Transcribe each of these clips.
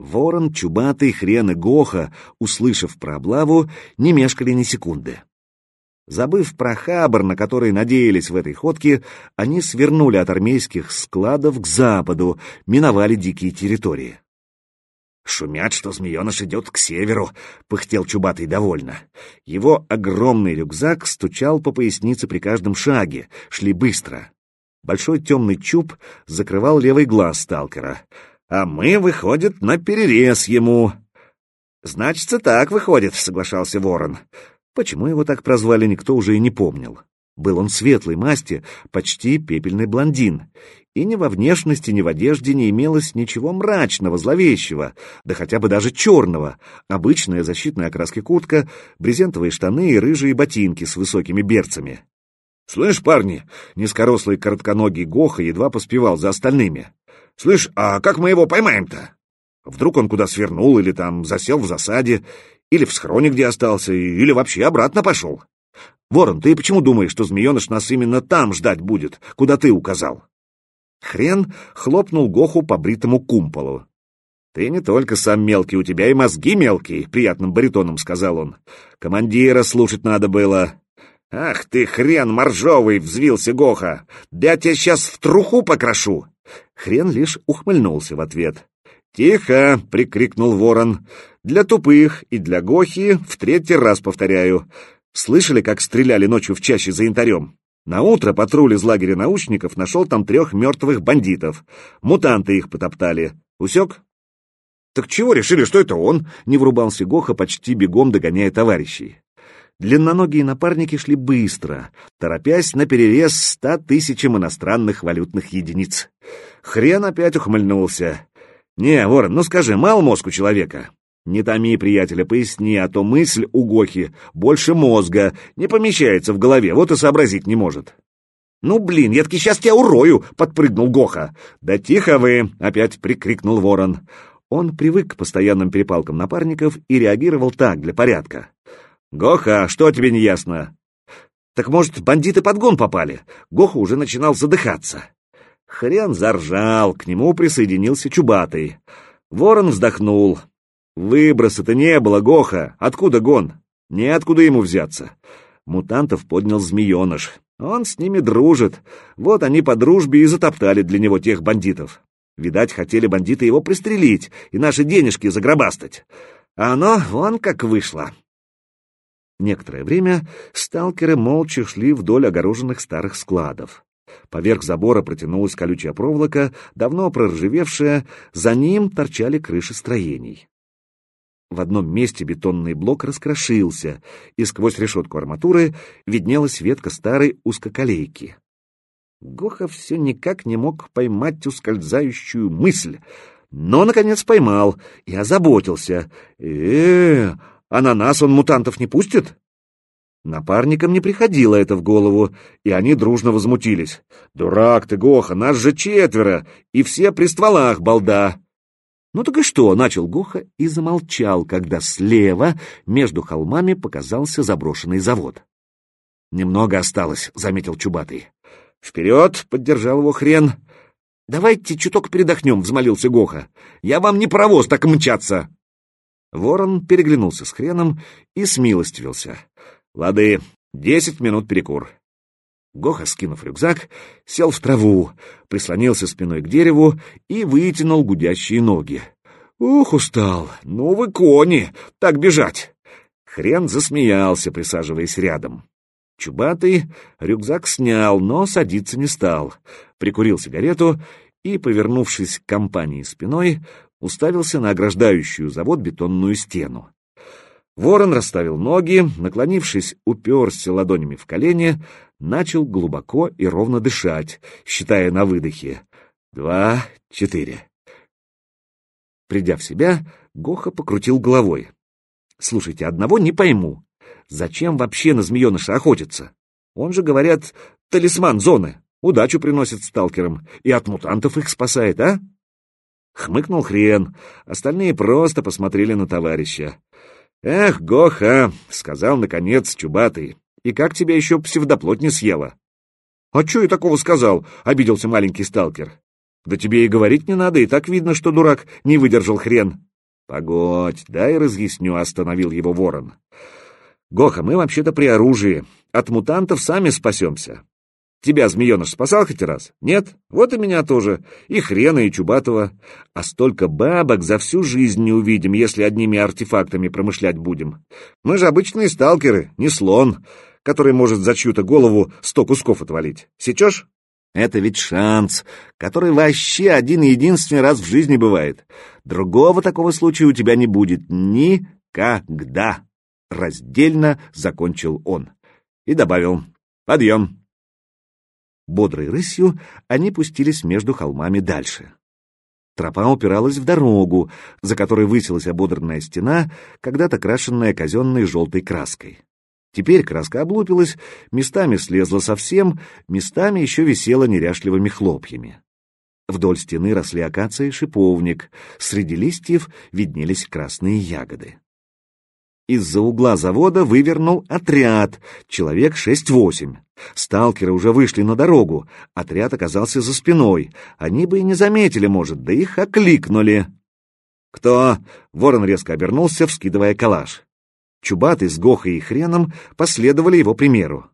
Ворон, Чубатый, Хрен и Гоха, услышав про облаву, не мешкали ни секунды. Забыв про хабар, на который надеялись в этой ходке, они свернули от армейских складов к западу, миновали дикие территории. «Шумят, что змееныш идет к северу», — пыхтел Чубатый довольно. Его огромный рюкзак стучал по пояснице при каждом шаге, шли быстро. Большой темный чуб закрывал левый глаз сталкера. «А мы, выходит, наперерез ему». «Значится, так выходит», — соглашался Ворон. Почему его так прозвали, никто уже и не помнил. Был он светлой масти, почти пепельный блондин. И ни во внешности, ни в одежде не имелось ничего мрачного, зловещего, да хотя бы даже черного. Обычная защитная окраски куртка, брезентовые штаны и рыжие ботинки с высокими берцами. «Слышь, парни!» — низкорослый коротконогий Гоха едва поспевал за остальными. «Слышь, а как мы его поймаем-то? Вдруг он куда свернул или там засел в засаде, или в схроне, где остался, или вообще обратно пошел? Ворон, ты почему думаешь, что змееныш нас именно там ждать будет, куда ты указал?» Хрен хлопнул Гоху по бритому кумполу. «Ты не только сам мелкий, у тебя и мозги мелкие», — приятным баритоном сказал он. «Командира слушать надо было». «Ах ты, хрен моржовый!» — взвился Гоха. «Да я тебя сейчас в труху покрошу!» Хрен лишь ухмыльнулся в ответ. «Тихо!» — прикрикнул Ворон. «Для тупых и для Гохи в третий раз повторяю. Слышали, как стреляли ночью в чаще за янтарем? Наутро патруль из лагеря научников нашел там 3 мертвых бандитов. Мутанты их потоптали. Усек?» «Так чего решили, что это он?» — не врубался Гоха, почти бегом догоняя товарищей. Длинноногие напарники шли быстро, торопясь наперерез 100 тысячам иностранных валютных единиц. Хрен опять ухмыльнулся. «Не, Ворон, ну скажи, мало мозг у человека?» «Не томи, приятеля, поясни, а то мысль у Гохи больше мозга, не помещается в голове, вот и сообразить не может». «Ну, блин, я таки сейчас тебя урою!» — подпрыгнул Гоха. «Да тихо вы!» — опять прикрикнул Ворон. Он привык к постоянным перепалкам напарников и реагировал так, для порядка. «Гоха, что тебе не ясно?» «Так, может, бандиты под гон попали?» Гоха уже начинал задыхаться. Хрен заржал, к нему присоединился Чубатый. Ворон вздохнул. «Выброса-то не было, Гоха. Откуда гон? Неоткуда ему взяться». Мутантов поднял змееныш. Он с ними дружит. Вот они по дружбе и затоптали для него тех бандитов. Видать, хотели бандиты его пристрелить и наши денежки загробастать. А оно вон как вышло. Некоторое время сталкеры молча шли вдоль огороженных старых складов. Поверх забора протянулась колючая проволока, давно проржавевшая, за ним торчали крыши строений. В одном месте бетонный блок раскрошился, и сквозь решетку арматуры виднелась ветка старой узкоколейки. Гоха все никак не мог поймать ускользающую мысль, но, наконец, поймал и озаботился. А на нас он мутантов не пустит? Напарникам не приходило это в голову, и они дружно возмутились. «Дурак ты, Гоха, нас же 4, и все при стволах, балда!» «Ну так и что?» — начал Гоха и замолчал, когда слева между холмами показался заброшенный завод. «Немного осталось», — заметил Чубатый. «Вперед!» — поддержал его Хрен. «Давайте чуток передохнем», — взмолился Гоха. «Я вам не паровоз так мчаться!» Ворон переглянулся с Хреном и смилостивился. «Лады, 10 минут перекур». Гоха, скинув рюкзак, сел в траву, прислонился спиной к дереву и вытянул гудящие ноги. «Ух, устал! Ну вы кони! Так бежать!» Хрен засмеялся, присаживаясь рядом. Чубатый рюкзак снял, но садиться не стал. Прикурил сигарету и, повернувшись к компании спиной, уставился на ограждающую завод бетонную стену. Ворон расставил ноги, наклонившись, уперся ладонями в колени, начал глубоко и ровно дышать, считая на выдохе. 2, 4. Придя в себя, Гоха покрутил головой. «Слушайте, одного не пойму. Зачем вообще на змееныша охотиться? Он же, говорят, талисман зоны, удачу приносит сталкерам и от мутантов их спасает, а?» Хмыкнул Хрен, остальные просто посмотрели на товарища. «Эх, Гоха!» — сказал, наконец, Чубатый. «И как тебя еще псевдоплоть не съела?» «А че я такого сказал?» — обиделся маленький сталкер. «Да тебе и говорить не надо, и так видно, что дурак», — не выдержал Хрен. «Погодь, дай разъясню», — остановил его Ворон. «Гоха, мы вообще-то при оружии. От мутантов сами спасемся. Тебя, змееныш, спасал хоть раз? Нет? Вот и меня тоже. И Хрена, и Чубатого. А столько бабок за всю жизнь не увидим, если одними артефактами промышлять будем. Мы же обычные сталкеры, не слон, который может за чью-то голову 100 кусков отвалить. Сечешь? Это ведь шанс, который вообще один и единственный раз в жизни бывает. Другого такого случая у тебя не будет никогда. Раздельно закончил он. И добавил: подъем. Бодрой рысью они пустились между холмами дальше. Тропа упиралась в дорогу, за которой высилась ободранная стена, когда-то крашенная казенной желтой краской. Теперь краска облупилась, местами слезла совсем, местами еще висела неряшливыми хлопьями. Вдоль стены росли акация и шиповник, среди листьев виднелись красные ягоды. Из-за угла завода вывернул отряд, человек 6-8. Сталкеры уже вышли на дорогу, отряд оказался за спиной. Они бы и не заметили, может, да их окликнули. «Кто?» — Ворон резко обернулся, вскидывая калаш. Чубатый с Гохой и Хреном последовали его примеру.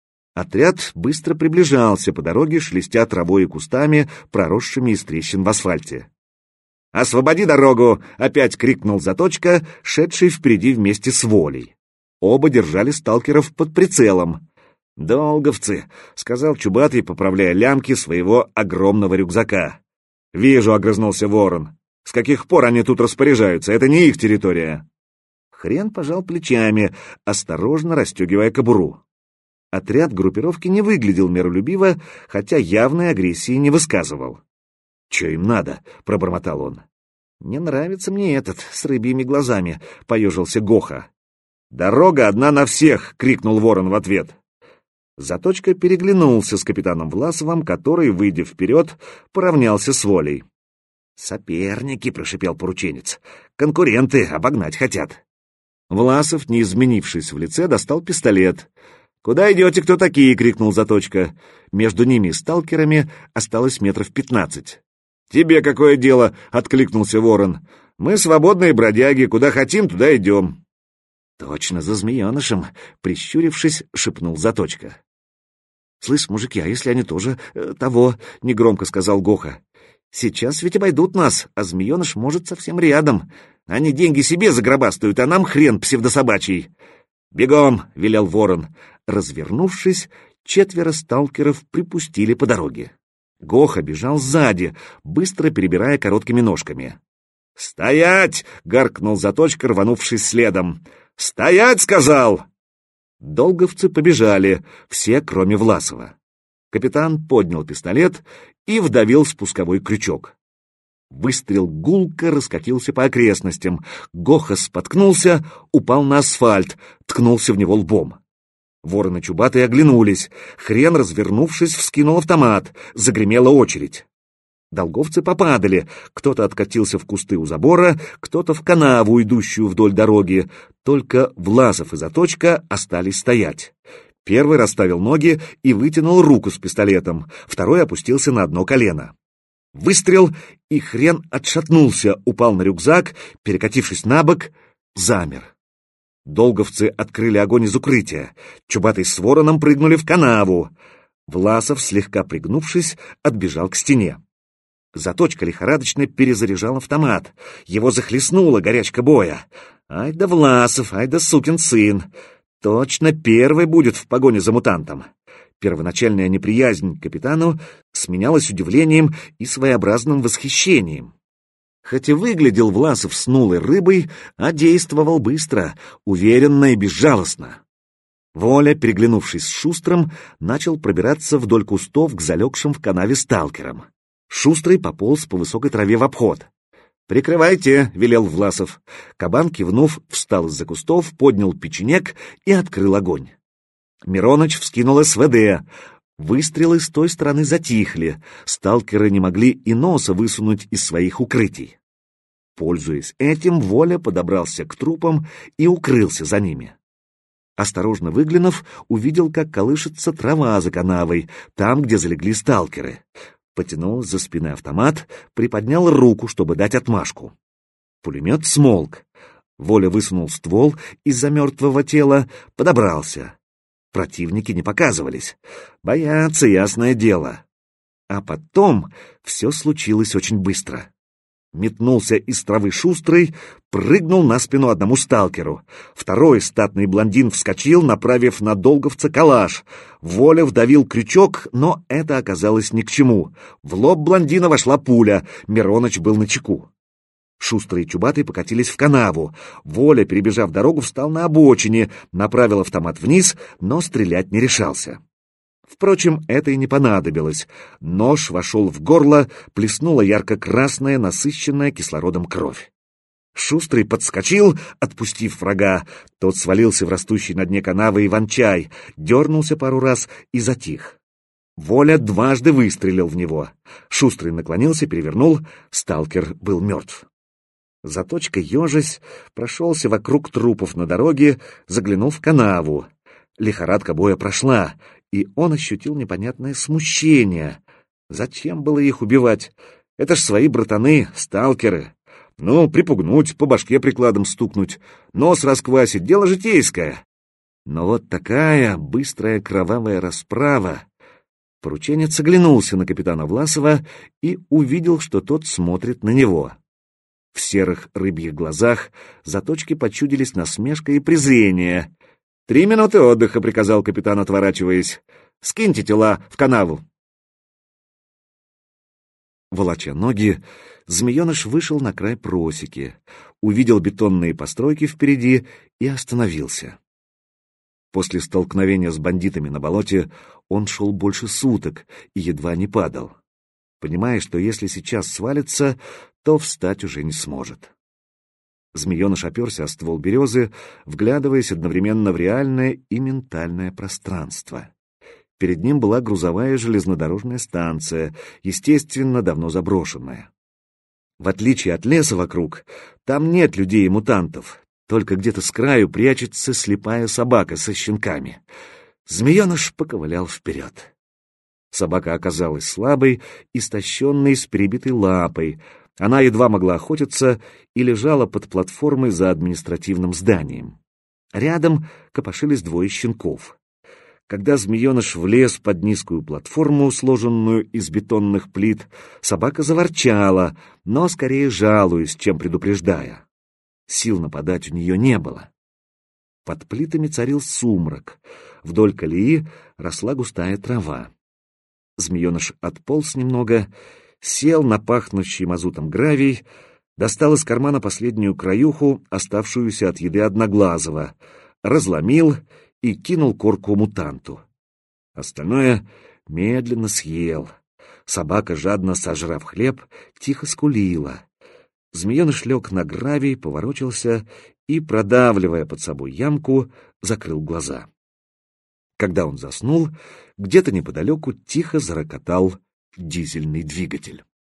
Отряд быстро приближался по дороге, шелестя травой и кустами, проросшими из трещин в асфальте. «Освободи дорогу!» — опять крикнул Заточка, шедший впереди вместе с Волей. Оба держали сталкеров под прицелом. «Долговцы!» — сказал Чубатый, поправляя лямки своего огромного рюкзака. «Вижу», — огрызнулся Ворон. «С каких пор они тут распоряжаются? Это не их территория». Хрен пожал плечами, осторожно расстегивая кобуру. Отряд группировки не выглядел миролюбиво, хотя явной агрессии не высказывал. «Че им надо?» — пробормотал он. «Не нравится мне этот с рыбьими глазами», — поежился Гоха. «Дорога одна на всех!» — крикнул Ворон в ответ. Заточка переглянулся с капитаном Власовым, который, выйдя вперед, поравнялся с Волей. «Соперники!» — прошипел порученец. «Конкуренты, обогнать хотят». Власов, не изменившись в лице, достал пистолет. «Куда идете, кто такие?» — крикнул Заточка. Между ними и сталкерами осталось метров 15. «Тебе какое дело?» — откликнулся Ворон. «Мы свободные бродяги, куда хотим, туда идем». «Точно, за змеенышем!» — прищурившись, шепнул Заточка. «Слышь, мужики, а если они тоже того?» — негромко сказал Гоха. «Сейчас ведь обойдут нас, а змееныш может совсем рядом. Они деньги себе загробастают, а нам хрен псевдособачий». «Бегом!» — велел Ворон. Развернувшись, 4 сталкеров припустили по дороге. Гоха бежал сзади, быстро перебирая короткими ножками. «Стоять!» — гаркнул Заточка, рванувшись следом. «Стоять!» — сказал! Долговцы побежали, все, кроме Власова. Капитан поднял пистолет и вдавил спусковой крючок. Выстрел гулко раскатился по окрестностям. Гоха споткнулся, упал на асфальт, ткнулся в него лбом. Ворон и Чубатый оглянулись. Хрен, развернувшись, вскинул автомат. Загремела очередь. Долговцы попадали. Кто-то откатился в кусты у забора, кто-то в канаву, идущую вдоль дороги. Только Власов и Заточка остались стоять. Первый расставил ноги и вытянул руку с пистолетом. Второй опустился на одно колено. Выстрел, и Хрен отшатнулся, упал на рюкзак, перекатившись на бок, замер. Долговцы открыли огонь из укрытия. Чубатый с Вороном прыгнули в канаву. Власов, слегка пригнувшись, отбежал к стене. Заточка лихорадочно перезаряжал автомат. Его захлестнула горячка боя. Ай да Власов, ай да сукин сын. Точно первый будет в погоне за мутантом. Первоначальная неприязнь к капитану сменялась удивлением и своеобразным восхищением. Хоть и выглядел Власов снулой рыбой, а действовал быстро, уверенно и безжалостно. Воля, переглянувшись с Шустрым, начал пробираться вдоль кустов к залегшим в канаве сталкерам. Шустрый пополз по высокой траве в обход. «Прикрывайте!» — велел Власов. Кабан, кивнув, встал из-за кустов, поднял печенек и открыл огонь. Мироныч вскинул СВД. Выстрелы с той стороны затихли. Сталкеры не могли и носа высунуть из своих укрытий. Пользуясь этим, Воля подобрался к трупам и укрылся за ними. Осторожно выглянув, увидел, как колышется трава за канавой, там, где залегли сталкеры. Потянул за спины автомат, приподнял руку, чтобы дать отмашку. Пулемет смолк. Воля высунул ствол из-за мертвого тела, подобрался. Противники не показывались. Боятся, ясное дело. А потом все случилось очень быстро. Метнулся из травы Шустрый, прыгнул на спину одному сталкеру. Второй статный блондин вскочил, направив на долговца калаш. Воля вдавил крючок, но это оказалось ни к чему. В лоб блондина вошла пуля, Мироныч был начеку. Шустрый и Чубатый покатились в канаву. Воля, перебежав дорогу, встал на обочине, направил автомат вниз, но стрелять не решался. Впрочем, это и не понадобилось. Нож вошел в горло, плеснула ярко-красная, насыщенная кислородом кровь. Шустрый подскочил, отпустив врага. Тот свалился в растущий на дне канавы иван-чай, дернулся пару раз и затих. Воля дважды выстрелил в него. Шустрый наклонился, перевернул. Сталкер был мертв. Заточка, ежась, прошелся вокруг трупов на дороге, заглянул в канаву. Лихорадка боя прошла, и он ощутил непонятное смущение. Зачем было их убивать? Это ж свои братаны, сталкеры. Ну, припугнуть, по башке прикладом стукнуть, нос расквасить — дело житейское. Но вот такая быстрая кровавая расправа. Порученец оглянулся на капитана Власова и увидел, что тот смотрит на него. В серых рыбьих глазах Заточки почудились насмешка и презрение. 3 минуты отдыха», — приказал капитан, отворачиваясь. «Скиньте тела в канаву». Волоча ноги, змееныш вышел на край просеки, увидел бетонные постройки впереди и остановился. После столкновения с бандитами на болоте он шел больше суток и едва не падал, понимая, что если сейчас свалится, то встать уже не сможет. Змееныш оперся о ствол березы, вглядываясь одновременно в реальное и ментальное пространство. Перед ним была грузовая железнодорожная станция, естественно, давно заброшенная. В отличие от леса вокруг, там нет людей и мутантов, только где-то с краю прячется слепая собака со щенками. Змееныш поковылял вперед. Собака оказалась слабой, истощенной, с перебитой лапой. Она едва могла охотиться и лежала под платформой за административным зданием. Рядом копошились 2 щенков. Когда змееныш влез под низкую платформу, сложенную из бетонных плит, собака заворчала, но скорее жалуясь, чем предупреждая. Сил нападать у нее не было. Под плитами царил сумрак. Вдоль колеи росла густая трава. Змееныш отполз немного, сел на пахнущий мазутом гравий, достал из кармана последнюю краюху, оставшуюся от еды Одноглазого, разломил и кинул корку мутанту. Остальное медленно съел. Собака, жадно сожрав хлеб, тихо скулила. Змееныш лег на гравий, поворочился и, продавливая под собой ямку, закрыл глаза. Когда он заснул, где-то неподалеку тихо зарокотал дизельный двигатель.